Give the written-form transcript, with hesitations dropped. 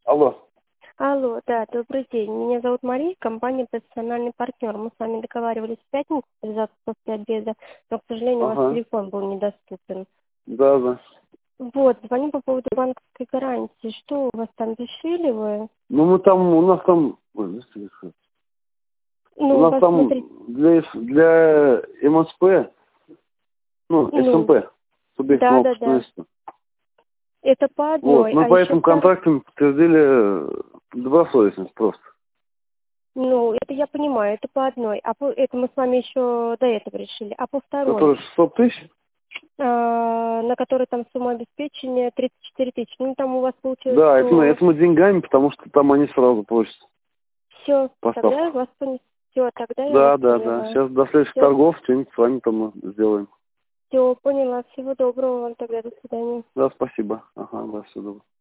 Алло. Алло, да, добрый день. Меня зовут Мария, компания «Профессиональный партнер». Мы с вами договаривались в пятницу связаться после обеда, но, к сожалению, у вас Ага. телефон был недоступен. Да. Вот, звоню по поводу банковской гарантии. Что у вас там, решили вы? Ну мы там, у нас там, ой, знаешь, что? Ну, У у нас вас, там смотрите, для МСП, ну, ну, СМП, субъектного да. предпринимательства. Это по Вот, одной, мы а по еще этим контрактам подтвердили добросовестность просто. Ну, это я понимаю, это по одной. Это мы с вами еще до этого решили. А по второй, Который 600 тысяч? на которой там сумма обеспечения 34 тысячи. Ну, там у вас получилось, Да, что это мы деньгами, потому что там они сразу просят все, тогда я поставку. вас поняла. Все, тогда я вас Да. поняла. Сейчас до следующих Все, торгов что-нибудь с вами там сделаем. все, поняла. Всего доброго вам тогда. До свидания. Да, спасибо. Ага, да, все добро.